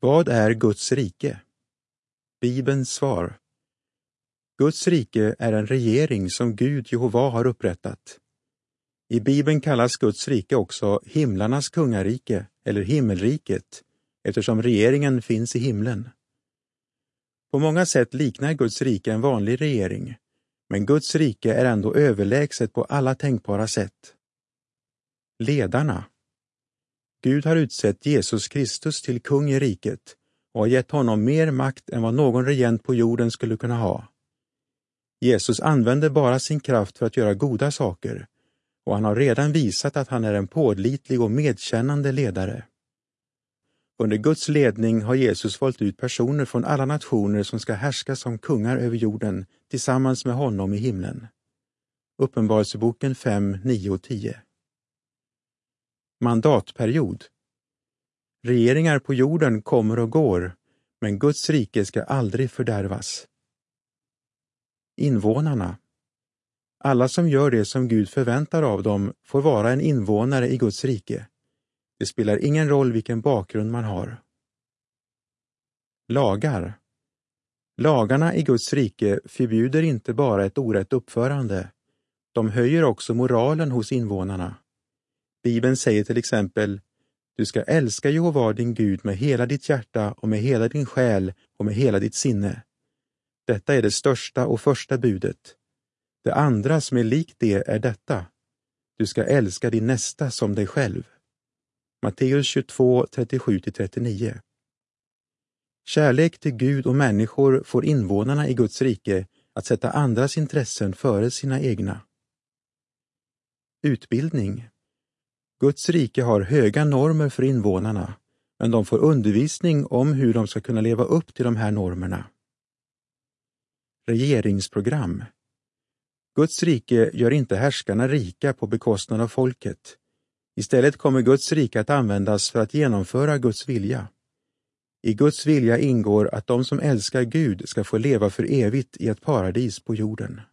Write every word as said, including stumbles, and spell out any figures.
Vad är Guds rike? Bibelns svar. Guds rike är en regering som Gud Jehova har upprättat. I Bibeln kallas Guds rike också himlarnas kungarike eller himmelriket, eftersom regeringen finns i himlen. På många sätt liknar Guds rike en vanlig regering, men Guds rike är ändå överlägset på alla tänkbara sätt. Ledarna. Gud har utsett Jesus Kristus till kung i riket och har gett honom mer makt än vad någon regent på jorden skulle kunna ha. Jesus använder bara sin kraft för att göra goda saker, och han har redan visat att han är en pålitlig och medkännande ledare. Under Guds ledning har Jesus valt ut personer från alla nationer som ska härska som kungar över jorden tillsammans med honom i himlen. Uppenbarelseboken fem, nio och tio. Mandatperiod. Regeringar på jorden kommer och går, men Guds rike ska aldrig fördärvas. Invånarna. Alla som gör det som Gud förväntar av dem får vara en invånare i Guds rike. Det spelar ingen roll vilken bakgrund man har. Lagar. Lagarna i Guds rike förbjuder inte bara ett orätt uppförande. De höjer också moralen hos invånarna. Bibeln säger till exempel: du ska älska Jehova din Gud med hela ditt hjärta och med hela din själ och med hela ditt sinne. Detta är det största och första budet. Det andra som är likt det är detta: du ska älska din nästa som dig själv. Matteus tjugotvå, trettiosju till trettionio. Kärlek till Gud och människor får invånarna i Guds rike att sätta andras intressen före sina egna. Utbildning. Guds rike har höga normer för invånarna, men de får undervisning om hur de ska kunna leva upp till de här normerna. Regeringsprogram. Guds rike gör inte härskarna rika på bekostnad av folket. Istället kommer Guds rike att användas för att genomföra Guds vilja. I Guds vilja ingår att de som älskar Gud ska få leva för evigt i ett paradis på jorden.